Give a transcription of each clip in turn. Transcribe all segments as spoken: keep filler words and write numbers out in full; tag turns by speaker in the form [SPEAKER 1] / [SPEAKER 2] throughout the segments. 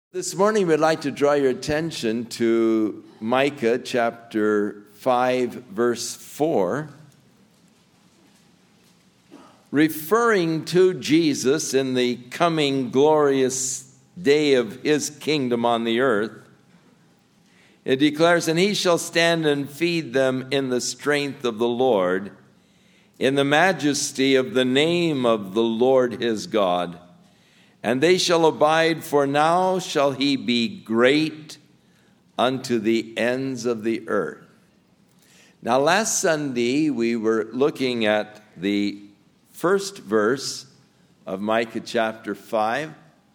[SPEAKER 1] This morning, we'd like to draw your attention to Micah chapter five, verse four, referring to Jesus in the coming glorious day of his kingdom on the earth. It declares, "And he shall stand and feed them in the strength of the Lord, in the majesty of the name of the Lord his God. And they shall abide, for now shall he be great unto the ends of the earth." Now, last Sunday, we were looking at the first verse of Micah chapter five,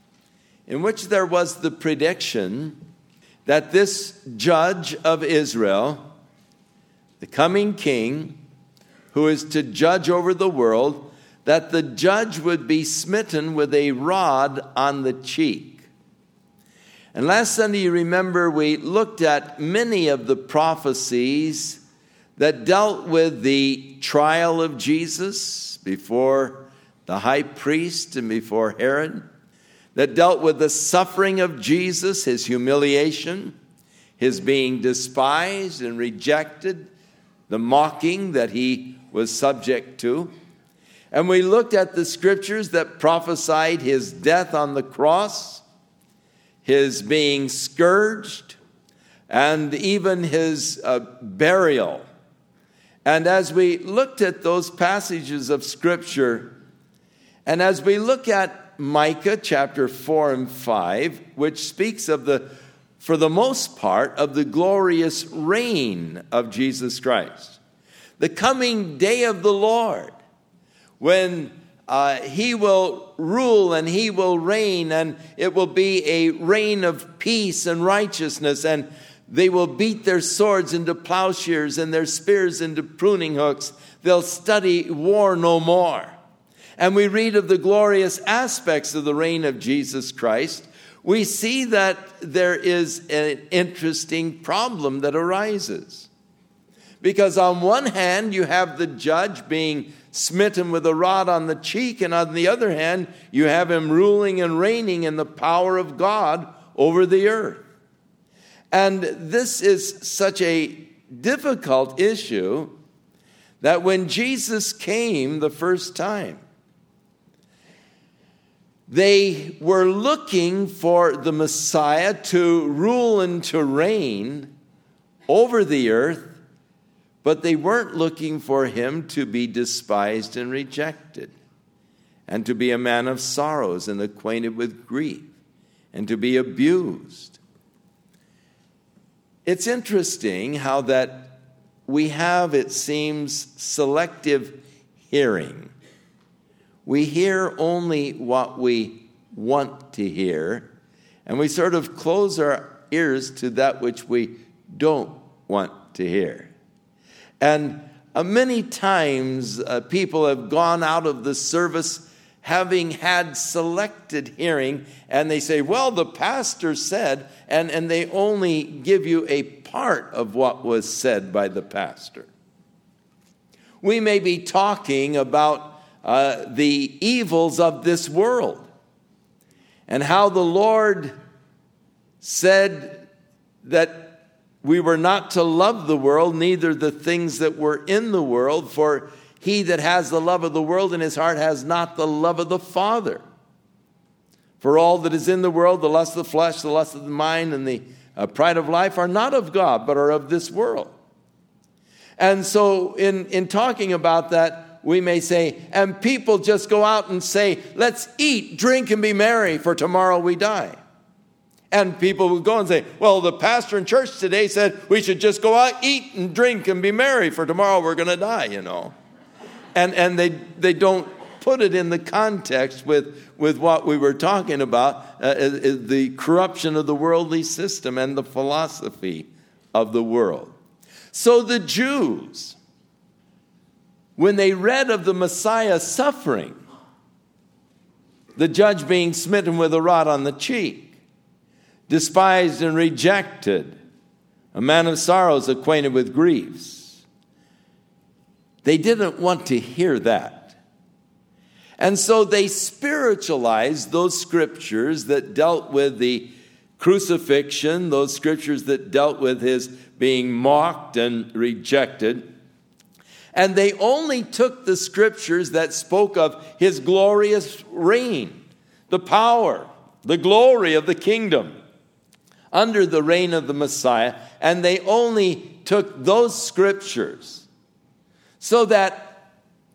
[SPEAKER 1] in which there was the prediction that this judge of Israel, the coming king, who is to judge over the world, that the judge would be smitten with a rod on the cheek. And last Sunday, you remember, we looked at many of the prophecies that dealt with the trial of Jesus before the high priest and before Herod, that dealt with the suffering of Jesus, his humiliation, his being despised and rejected, the mocking that he was subject to. And we looked at the scriptures that prophesied his death on the cross, his being scourged, and even his uh, burial. And as we looked at those passages of scripture, and as we look at Micah chapter four and five, which speaks of the, for the most part, of the glorious reign of Jesus Christ, the coming day of the Lord, when uh, he will rule and he will reign, and it will be a reign of peace and righteousness, and they will beat their swords into plowshares and their spears into pruning hooks. They'll study war no more. And we read of the glorious aspects of the reign of Jesus Christ. We see that there is an interesting problem that arises. Because on one hand, you have the judge being smitten with a rod on the cheek, and on the other hand, you have him ruling and reigning in the power of God over the earth. And this is such a difficult issue that when Jesus came the first time, they were looking for the Messiah to rule and to reign over the earth, but they weren't looking for him to be despised and rejected, and to be a man of sorrows and acquainted with grief, and to be abused. It's interesting how that we have, it seems, selective hearing. We hear only what we want to hear, and we sort of close our ears to that which we don't want to hear. And uh, many times uh, people have gone out of the service having had selected hearing, and they say, well, the pastor said, and, and they only give you a part of what was said by the pastor. We may be talking about uh, the evils of this world, and how the Lord said that we were not to love the world, neither the things that were in the world, for he that has the love of the world in his heart has not the love of the Father. For all that is in the world, the lust of the flesh, the lust of the mind, and the uh, pride of life are not of God, but are of this world. And so in, in talking about that, we may say, and people just go out and say, let's eat, drink, and be merry, for tomorrow we die. And people will go and say, well, the pastor in church today said we should just go out, eat and drink and be merry, for tomorrow we're going to die, you know. And and they they don't put it in the context with, with what we were talking about, uh, the corruption of the worldly system and the philosophy of the world. So the Jews, when they read of the Messiah suffering, the judge being smitten with a rod on the cheek, despised and rejected, a man of sorrows, acquainted with griefs, they didn't want to hear that. And so they spiritualized those scriptures that dealt with the crucifixion, those scriptures that dealt with his being mocked and rejected. And they only took the scriptures that spoke of his glorious reign, the power, the glory of the kingdom under the reign of the Messiah, and they only took those scriptures so that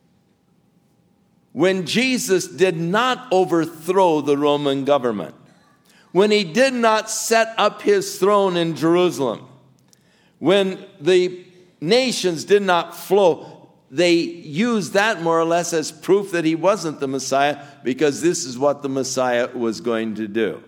[SPEAKER 1] when Jesus did not overthrow the Roman government, when he did not set up his throne in Jerusalem, when the nations did not flow, they used that more or less as proof that he wasn't the Messiah, because this is what the Messiah was going to do.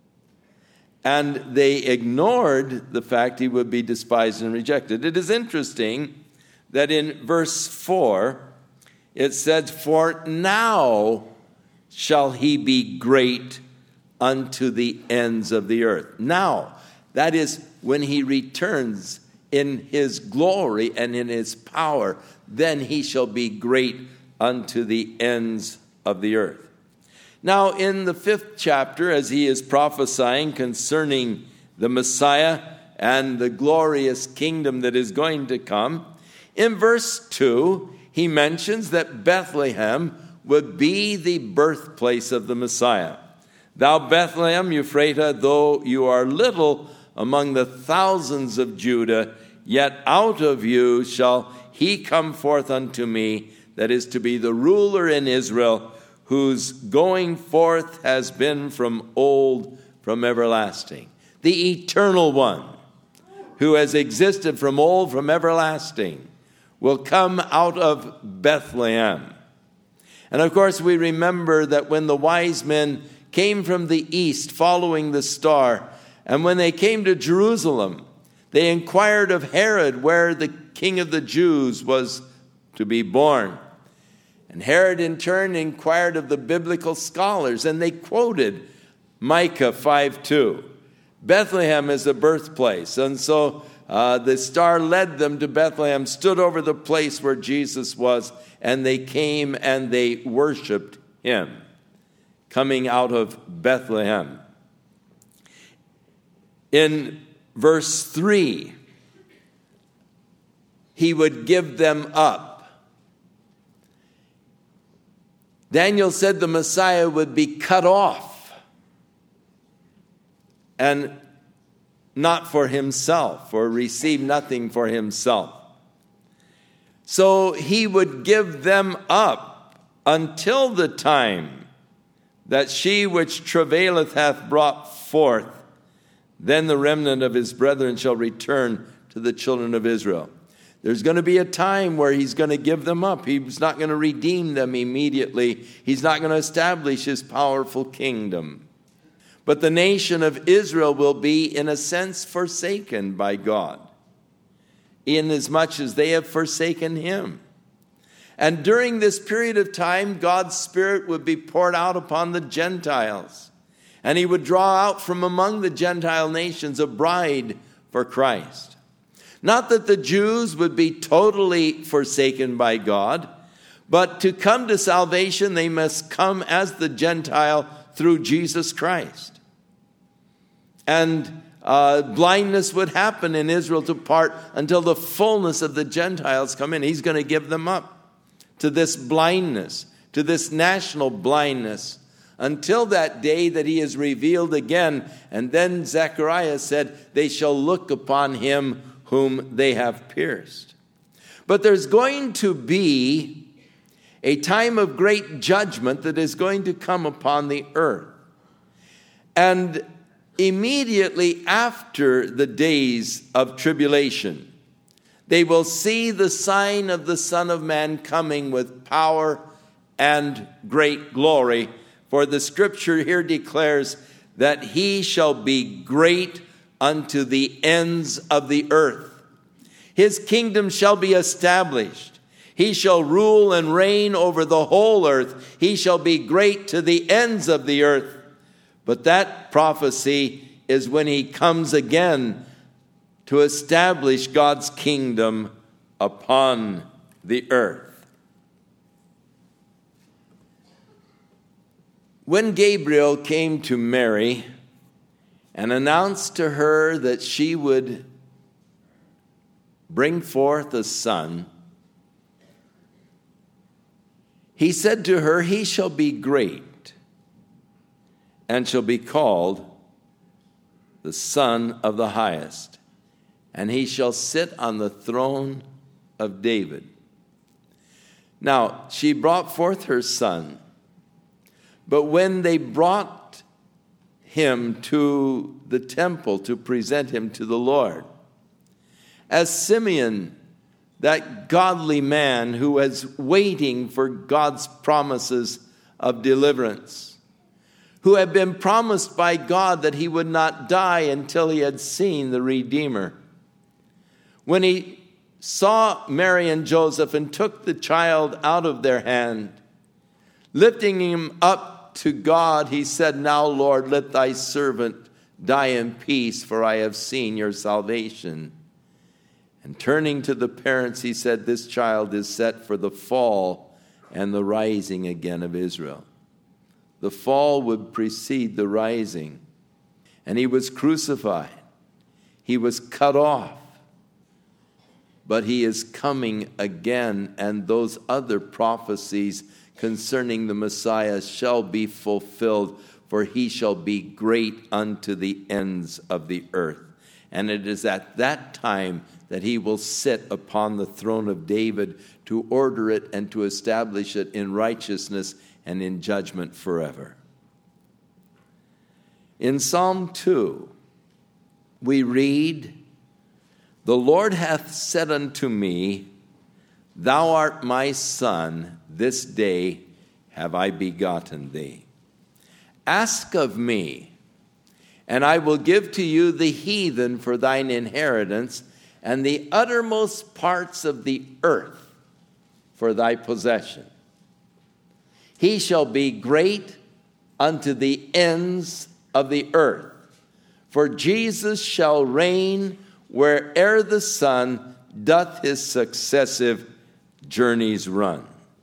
[SPEAKER 1] And they ignored the fact he would be despised and rejected. It is interesting that in verse four, it says, "For now shall he be great unto the ends of the earth." Now, that is when he returns in his glory and in his power, then he shall be great unto the ends of the earth. Now, in the fifth chapter, as he is prophesying concerning the Messiah and the glorious kingdom that is going to come, in verse two, he mentions that Bethlehem would be the birthplace of the Messiah. "Thou Bethlehem Ephratah, though you are little among the thousands of Judah, yet out of you shall he come forth unto me, that is to be the ruler in Israel, whose going forth has been from old, from everlasting." The eternal one, who has existed from old, from everlasting, will come out of Bethlehem. And of course, we remember that when the wise men came from the east following the star, and when they came to Jerusalem, they inquired of Herod where the king of the Jews was to be born. And Herod in turn inquired of the biblical scholars, and they quoted Micah five two. Bethlehem is the birthplace. And so uh, the star led them to Bethlehem, stood over the place where Jesus was, and they came and they worshiped him, coming out of Bethlehem. In verse three, he would give them up. Daniel said the Messiah would be cut off, and not for himself, or receive nothing for himself. So he would give them up until the time that she which travaileth hath brought forth, then the remnant of his brethren shall return to the children of Israel. There's going to be a time where he's going to give them up. He's not going to redeem them immediately. He's not going to establish his powerful kingdom. But the nation of Israel will be, in a sense, forsaken by God, inasmuch as they have forsaken him. And during this period of time, God's Spirit would be poured out upon the Gentiles, and he would draw out from among the Gentile nations a bride for Christ. Not that the Jews would be totally forsaken by God, but to come to salvation, they must come as the Gentile through Jesus Christ. And uh, blindness would happen in Israel to part until the fullness of the Gentiles come in. He's going to give them up to this blindness, to this national blindness, until that day that he is revealed again. And then Zechariah said, "They shall look upon him whom they have pierced." But there's going to be a time of great judgment that is going to come upon the earth. And immediately after the days of tribulation, they will see the sign of the Son of Man coming with power and great glory. For the scripture here declares that he shall be great unto the ends of the earth. His kingdom shall be established. He shall rule and reign over the whole earth. He shall be great to the ends of the earth. But that prophecy is when he comes again to establish God's kingdom upon the earth. When Gabriel came to Mary and announced to her that she would bring forth a son, he said to her, "He shall be great, and shall be called the Son of the Highest, and he shall sit on the throne of David." Now, she brought forth her son, but when they brought him to the temple to present him to the Lord, as Simeon, that godly man who was waiting for God's promises of deliverance, who had been promised by God that he would not die until he had seen the Redeemer, when he saw Mary and Joseph and took the child out of their hand, lifting him up to God, he said, "Now, Lord, let thy servant die in peace, for I have seen your salvation." And turning to the parents, he said, "This child is set for the fall and the rising again of Israel." The fall would precede the rising. And he was crucified. He was cut off. But he is coming again, and those other prophecies concerning the Messiah shall be fulfilled, for he shall be great unto the ends of the earth. And it is at that time that he will sit upon the throne of David to order it and to establish it in righteousness and in judgment forever. In Psalm two, we read, "The Lord hath said unto me, Thou art my son, this day have I begotten thee. Ask of me, and I will give to you the heathen for thine inheritance, and the uttermost parts of the earth for thy possession. He shall be great unto the ends of the earth, for Jesus shall reign where'er the sun doth his successive journeys run."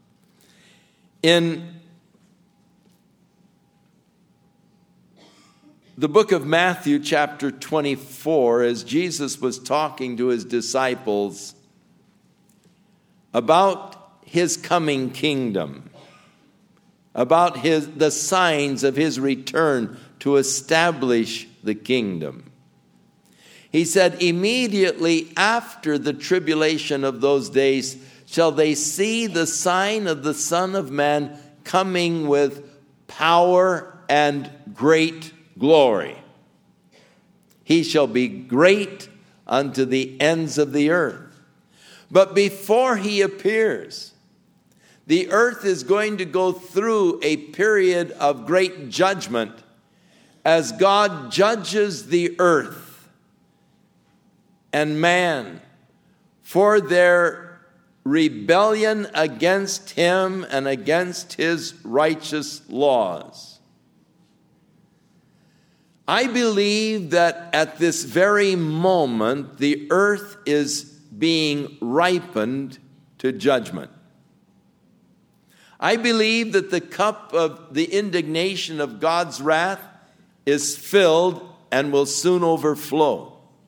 [SPEAKER 1] In the book of Matthew, chapter twenty-four, as Jesus was talking to his disciples about his coming kingdom, about his, the signs of his return to establish the kingdom, he said, "Immediately after the tribulation of those days shall they see the sign of the Son of Man coming with power and great glory. He shall be great unto the ends of the earth." But before he appears, the earth is going to go through a period of great judgment as God judges the earth and man for their rebellion against him and against his righteous laws. I believe that at this very moment, the earth is being ripened to judgment. I believe that the cup of the indignation of God's wrath is filled and will soon overflow.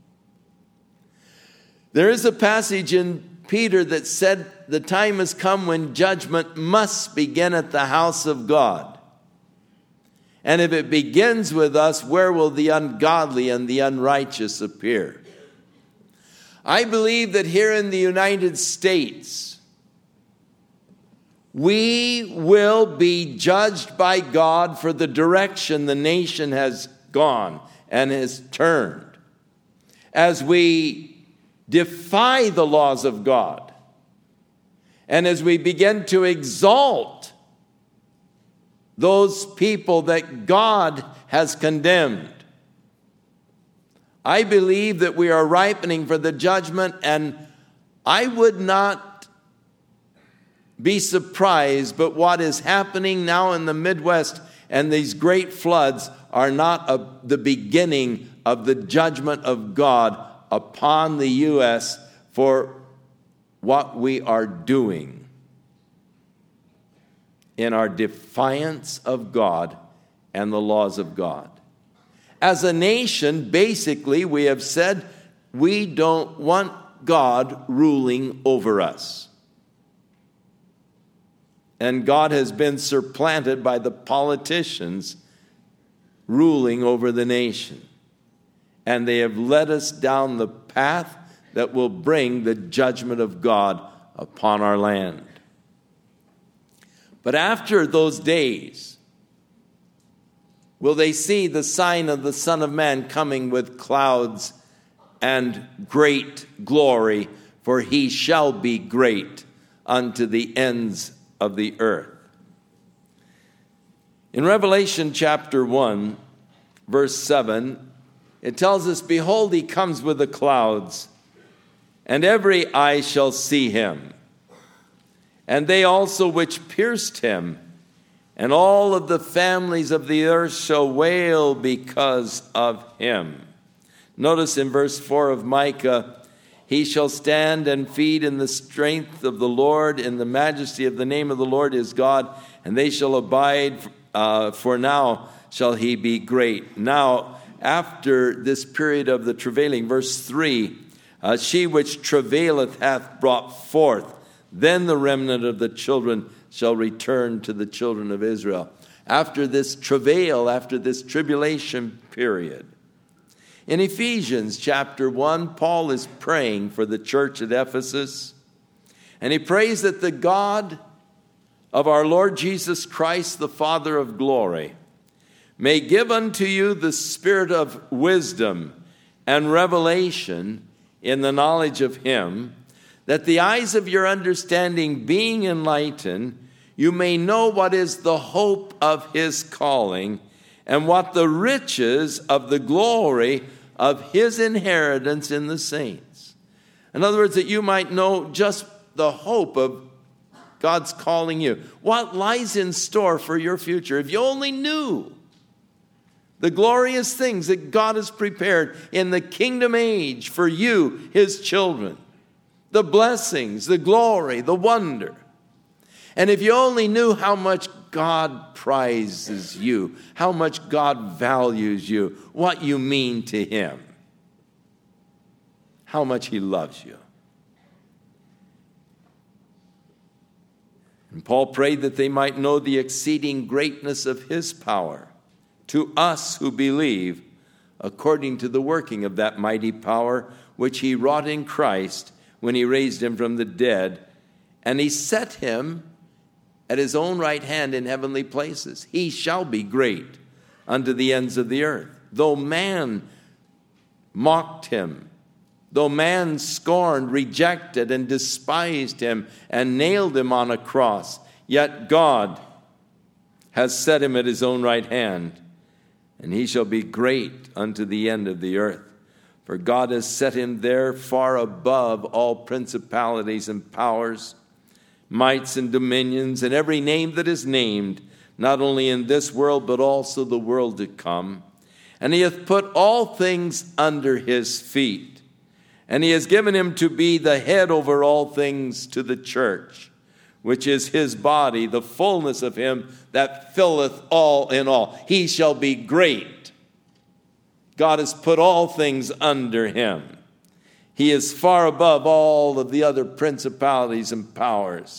[SPEAKER 1] There is a passage in Peter that said the time has come when judgment must begin at the house of God. And if it begins with us, where will the ungodly and the unrighteous appear? I believe that here in the United States, we will be judged by God for the direction the nation has gone and has turned, as we defy the laws of God, and as we begin to exalt those people that God has condemned. I believe that we are ripening for the judgment, and I would not be surprised, but what is happening now in the Midwest and these great floods are not a, the beginning of the judgment of God upon the U S for what we are doing in our defiance of God and the laws of God. As a nation, basically, we have said we don't want God ruling over us. And God has been supplanted by the politicians ruling over the nation. And they have led us down the path that will bring the judgment of God upon our land. But after those days, will they see the sign of the Son of Man coming with clouds and great glory, for he shall be great unto the ends of the earth. In Revelation chapter one, verse seven, it tells us, behold, he comes with the clouds, and every eye shall see him, and they also which pierced him, and all of the families of the earth shall wail because of him. Notice in verse four of Micah, he shall stand and feed in the strength of the Lord, in the majesty of the name of the Lord his God, and they shall abide, uh, for now shall he be great. Now, after this period of the travailing, verse three, uh, she which travaileth hath brought forth, then the remnant of the children shall return to the children of Israel. After this travail, after this tribulation period. In Ephesians chapter one, Paul is praying for the church at Ephesus, and he prays that the God of our Lord Jesus Christ, the Father of glory, may give unto you the spirit of wisdom and revelation in the knowledge of him, that the eyes of your understanding being enlightened, you may know what is the hope of his calling, and what the riches of the glory of his inheritance in the saints. In other words, that you might know just the hope of God's calling you. What lies in store for your future. If you only knew the glorious things that God has prepared in the kingdom age for you, his children. The blessings, the glory, the wonder. And if you only knew how much God prizes you, how much God values you, what you mean to him, how much he loves you. And Paul prayed that they might know the exceeding greatness of his power to us who believe, according to the working of that mighty power which he wrought in Christ when he raised him from the dead, and he set him at his own right hand in heavenly places. He shall be great unto the ends of the earth. Though man mocked him, though man scorned, rejected, and despised him, and nailed him on a cross, yet God has set him at his own right hand, and he shall be great unto the end of the earth. For God has set him there far above all principalities and powers, mights and dominions, and every name that is named, not only in this world, but also the world to come. And he hath put all things under his feet. And he has given him to be the head over all things to the church, which is his body, the fullness of him that filleth all in all. He shall be great. God has put all things under him. He is far above all of the other principalities and powers.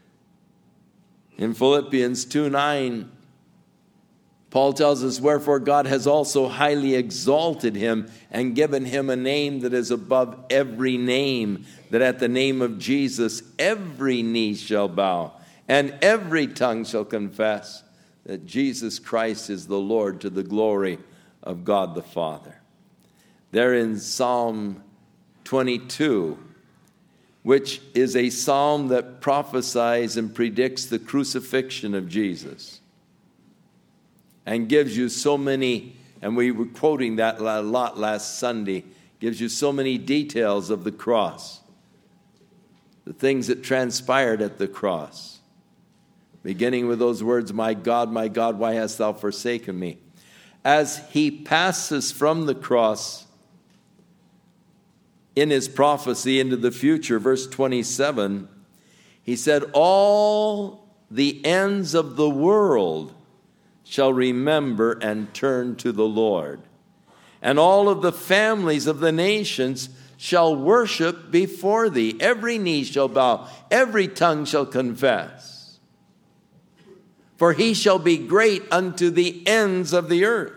[SPEAKER 1] In Philippians two nine, Paul tells us, wherefore God has also highly exalted him and given him a name that is above every name, that at the name of Jesus every knee shall bow and every tongue shall confess that Jesus Christ is the Lord, to the glory of God the Father. There in Psalm twenty-two, which is a psalm that prophesies and predicts the crucifixion of Jesus, and gives you so many, and we were quoting that a lot last Sunday, gives you so many details of the cross, the things that transpired at the cross, beginning with those words, my God, my God, why hast thou forsaken me? As he passes from the cross in his prophecy into the future, verse twenty-seven, he said, all the ends of the world shall remember and turn to the Lord. and all of the families of the nations shall worship before thee. Every knee shall bow, every tongue shall confess. For he shall be great unto the ends of the earth.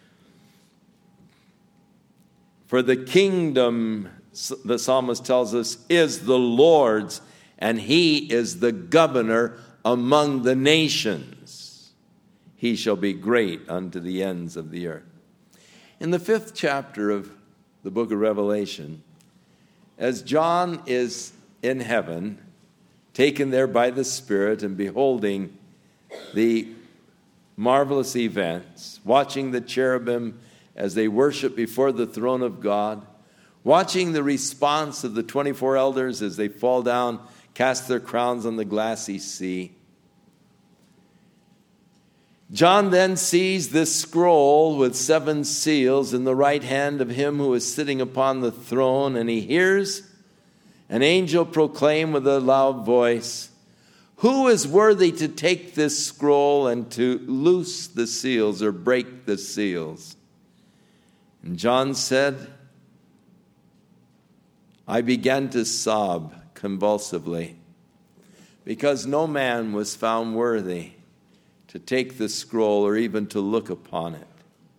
[SPEAKER 1] For the kingdom, the psalmist tells us, is the Lord's, and he is the governor among the nations. He shall be great unto the ends of the earth. In the fifth chapter of the book of Revelation, as John is in heaven, taken there by the Spirit and beholding the marvelous events, watching the cherubim as they worship before the throne of God, watching the response of the twenty-four elders as they fall down, cast their crowns on the glassy sea. John then sees this scroll with seven seals in the right hand of him who is sitting upon the throne, and he hears an angel proclaim with a loud voice, "Who is worthy to take this scroll and to loose the seals or break the seals?" And John said, I began to sob convulsively, because no man was found worthy to take the scroll or even to look upon it.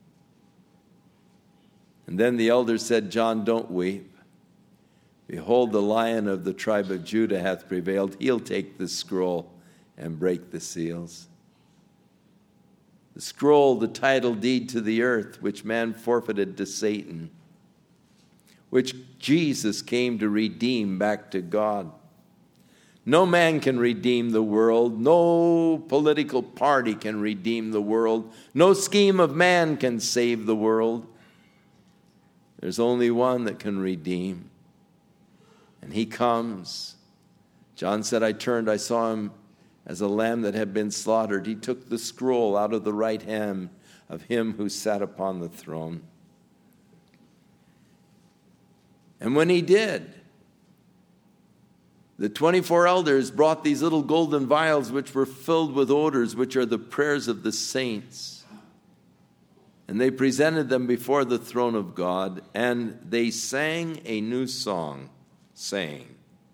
[SPEAKER 1] And then the elders said, John, don't weep. Behold, the Lion of the tribe of Judah hath prevailed. He'll take the scroll and break the seals. The scroll, the title deed to the earth, which man forfeited to Satan, which Jesus came to redeem back to God. No man can redeem the world. No political party can redeem the world. No scheme of man can save the world. There's only one that can redeem. And he comes. John said, I turned, I saw him as a lamb that had been slaughtered. He took the scroll out of the right hand of him who sat upon the throne. And when he did, the twenty-four elders brought these little golden vials which were filled with odors, which are the prayers of the saints. And they presented them before the throne of God, and they sang a new song, saying,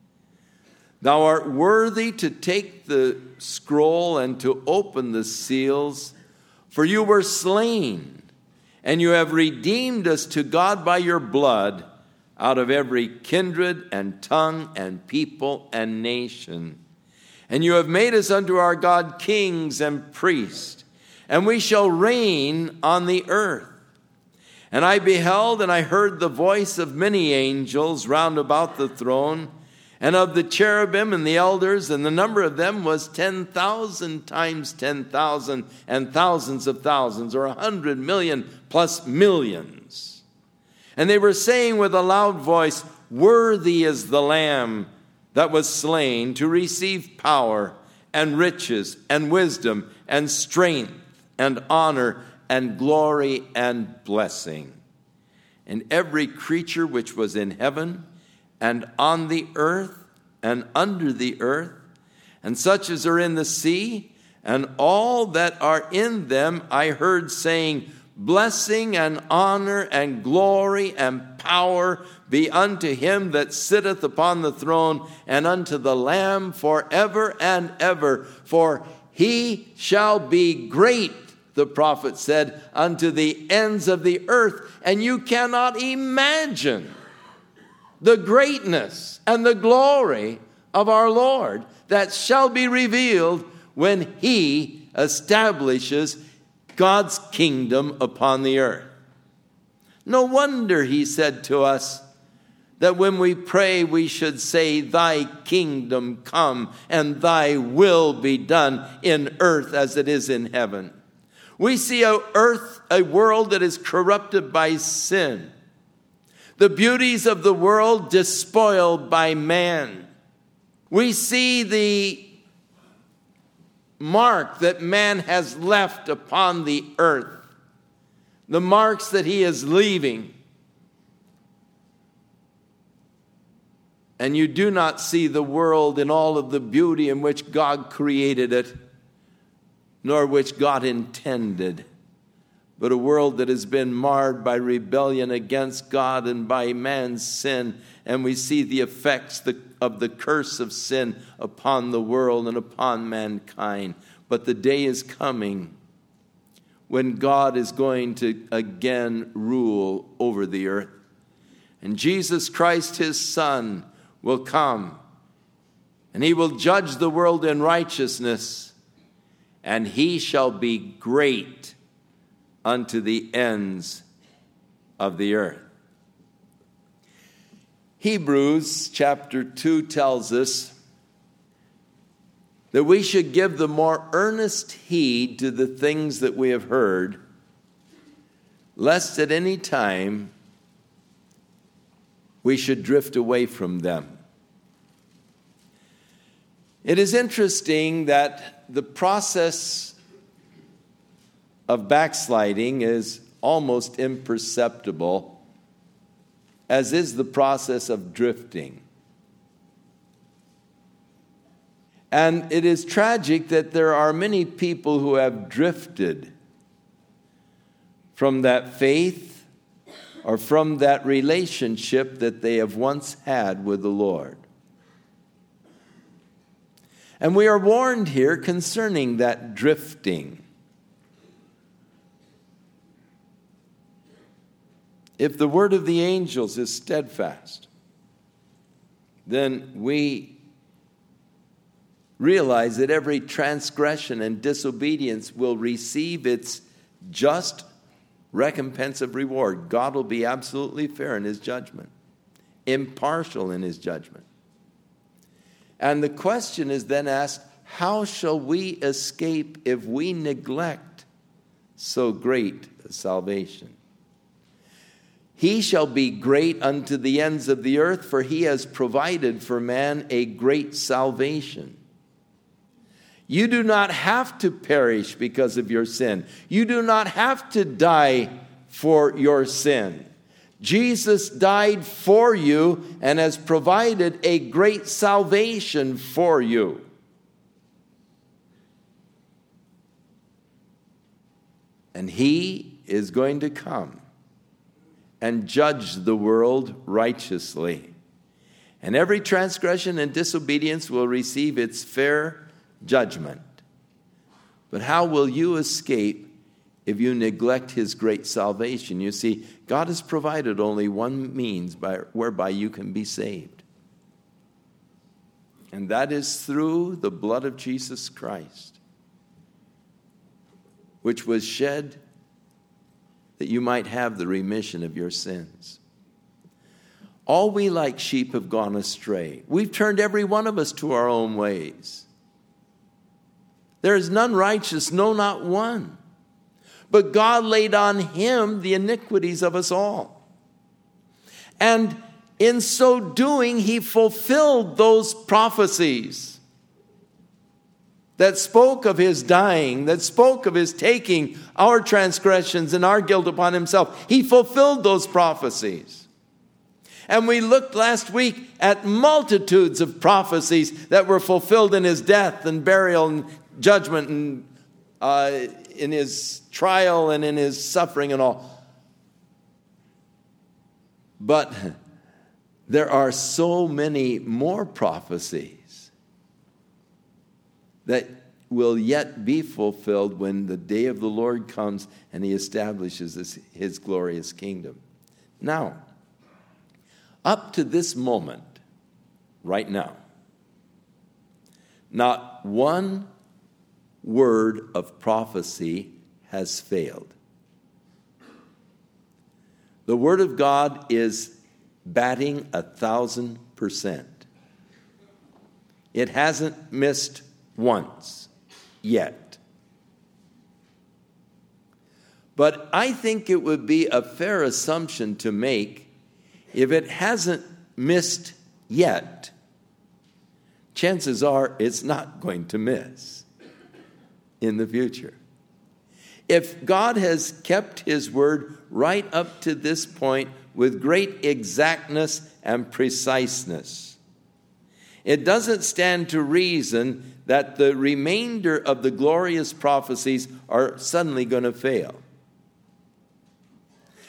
[SPEAKER 1] Thou art worthy to take the scroll and to open the seals, for you were slain, and you have redeemed us to God by your blood, out of every kindred and tongue and people and nation. And you have made us unto our God kings and priests, and we shall reign on the earth. And I beheld and I heard the voice of many angels round about the throne, and of the cherubim and the elders, and the number of them was ten thousand times ten thousand, and thousands of thousands, or a hundred million plus millions. And they were saying with a loud voice, Worthy is the Lamb that was slain to receive power and riches and wisdom and strength and honor and glory and blessing. And every creature which was in heaven and on the earth and under the earth, and such as are in the sea, and all that are in them, I heard saying, Blessing and honor and glory and power be unto him that sitteth upon the throne and unto the Lamb forever and ever. For he shall be great, the prophet said, unto the ends of the earth. And you cannot imagine the greatness and the glory of our Lord that shall be revealed when he establishes God's kingdom upon the earth. No wonder he said to us that when we pray we should say, Thy kingdom come and thy will be done in earth as it is in heaven. We see a earth, a world that is corrupted by sin. The beauties of the world despoiled by man. We see the mark that man has left upon the earth, the marks that he is leaving. And you do not see the world in all of the beauty in which God created it, nor which God intended, but a world that has been marred by rebellion against God and by man's sin. And we see the effects of the curse of sin upon the world and upon mankind. But the day is coming when God is going to again rule over the earth. And Jesus Christ, his Son, will come, and he will judge the world in righteousness, and he shall be great unto the ends of the earth. Hebrews chapter two tells us that we should give the more earnest heed to the things that we have heard, lest at any time we should drift away from them. It is interesting that the process of backsliding is almost imperceptible, as is the process of drifting. And it is tragic that there are many people who have drifted from that faith or from that relationship that they have once had with the Lord. And we are warned here concerning that drifting. If the word of the angels is steadfast, then we realize that every transgression and disobedience will receive its just recompense of reward. God will be absolutely fair in his judgment, impartial in his judgment. And the question is then asked, how shall we escape if we neglect so great a salvation? He shall be great unto the ends of the earth, for he has provided for man a great salvation. You do not have to perish because of your sin. You do not have to die for your sin. Jesus died for you and has provided a great salvation for you. And he is going to come and judge the world righteously. And every transgression and disobedience will receive its fair judgment. But how will you escape if you neglect his great salvation? You see, God has provided only one means by, whereby you can be saved. And that is through the blood of Jesus Christ, which was shed that you might have the remission of your sins. All we like sheep have gone astray. We've turned every one of us to our own ways. There is none righteous, no, not one. But God laid on him the iniquities of us all. And in so doing, he fulfilled those prophecies that spoke of his dying, that spoke of his taking our transgressions and our guilt upon himself. He fulfilled those prophecies. And we looked last week at multitudes of prophecies that were fulfilled in his death and burial and judgment and uh, in his trial and in his suffering and all. But there are so many more prophecies that will yet be fulfilled when the day of the Lord comes and he establishes his, his glorious kingdom. Now, up to this moment, right now, not one word of prophecy has failed. The word of God is batting a thousand percent. It hasn't missed once yet. But I think it would be a fair assumption to make, if it hasn't missed yet, chances are it's not going to miss in the future. If God has kept his word right up to this point with great exactness and preciseness, it doesn't stand to reason that the remainder of the glorious prophecies are suddenly going to fail.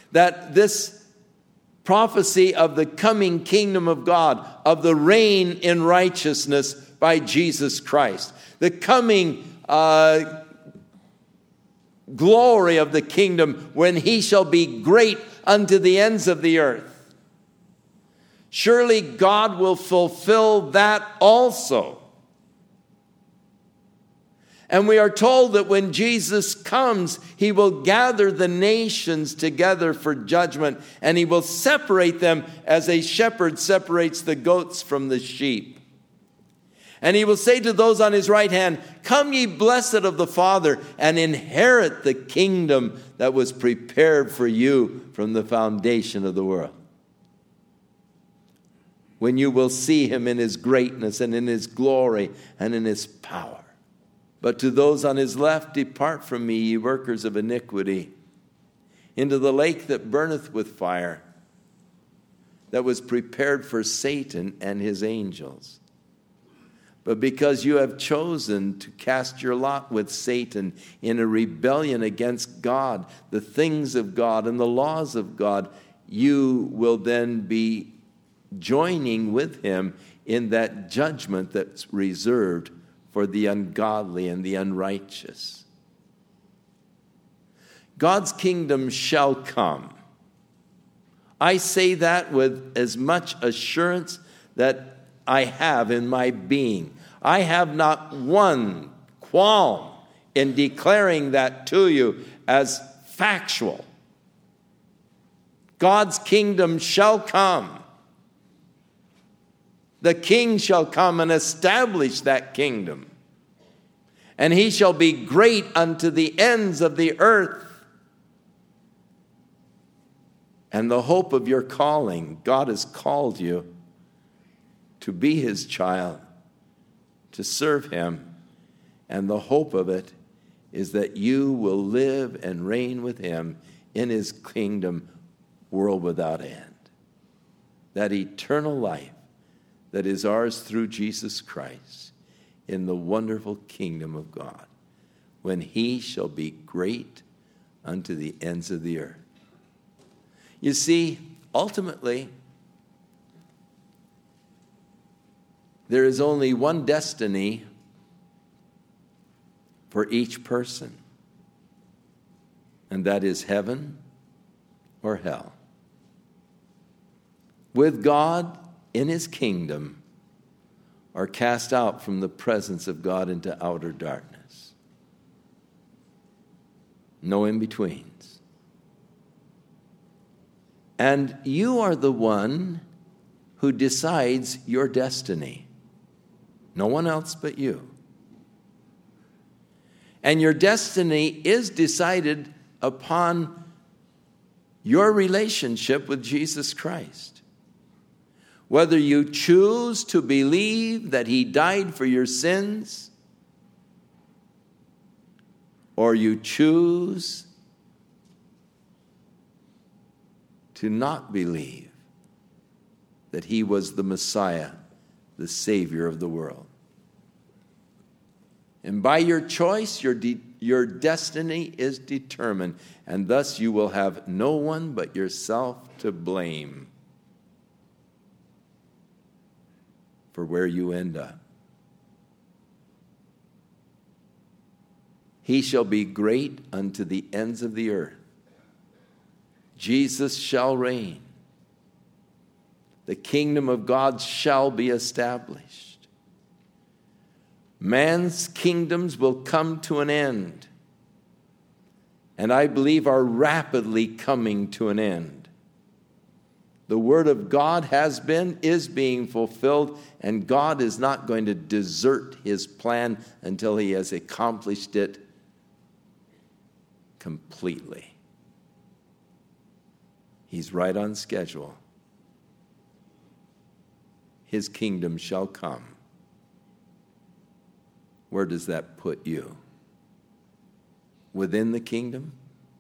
[SPEAKER 1] that this prophecy of the coming kingdom of God, of the reign in righteousness by Jesus Christ, the coming uh, glory of the kingdom when he shall be great unto the ends of the earth. Surely God will fulfill that also. And we are told that when Jesus comes, he will gather the nations together for judgment, and he will separate them as a shepherd separates the goats from the sheep. And he will say to those on his right hand, "Come ye blessed of the Father, and inherit the kingdom that was prepared for you from the foundation of the world." When you will see him in his greatness and in his glory and in his power. But to those on his left, "Depart from me, ye workers of iniquity, into the lake that burneth with fire, that was prepared for Satan and his angels. But because you have chosen to cast your lot with Satan in a rebellion against God, the things of God and the laws of God, you will then be joining with him in that judgment that's reserved for the ungodly and the unrighteous. God's kingdom shall come. I say that with as much assurance that I have in my being. I have not one qualm in declaring that to you as factual. God's kingdom shall come. The king shall come and establish that kingdom. And he shall be great unto the ends of the earth. And the hope of your calling, God has called you to be his child, to serve him. And the hope of it is that you will live and reign with him in his kingdom, world without end. That eternal life that is ours through Jesus Christ in the wonderful kingdom of God, when he shall be great unto the ends of the earth. You see, ultimately, there is only one destiny for each person, and that is heaven or hell. With God in his kingdom, are cast out from the presence of God into outer darkness. No in-betweens. And you are the one who decides your destiny. No one else but you. And your destiny is decided upon your relationship with Jesus Christ. Whether you choose to believe that he died for your sins, or you choose to not believe that he was the Messiah, the Savior of the world. And by your choice, your, de- your destiny is determined, and thus you will have no one but yourself to blame for where you end up. He shall be great unto the ends of the earth. Jesus shall reign. The kingdom of God shall be established. Man's kingdoms will come to an end, and I believe are rapidly coming to an end. The word of God has been, is being fulfilled, and God is not going to desert his plan until he has accomplished it completely. He's right on schedule. His kingdom shall come. Where does that put you? Within the kingdom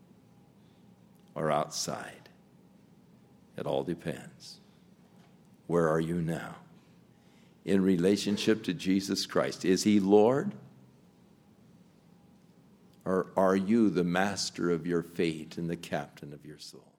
[SPEAKER 1] or outside? It all depends. Where are you now? In relationship to Jesus Christ. Is he Lord? Or are you the master of your fate and the captain of your soul?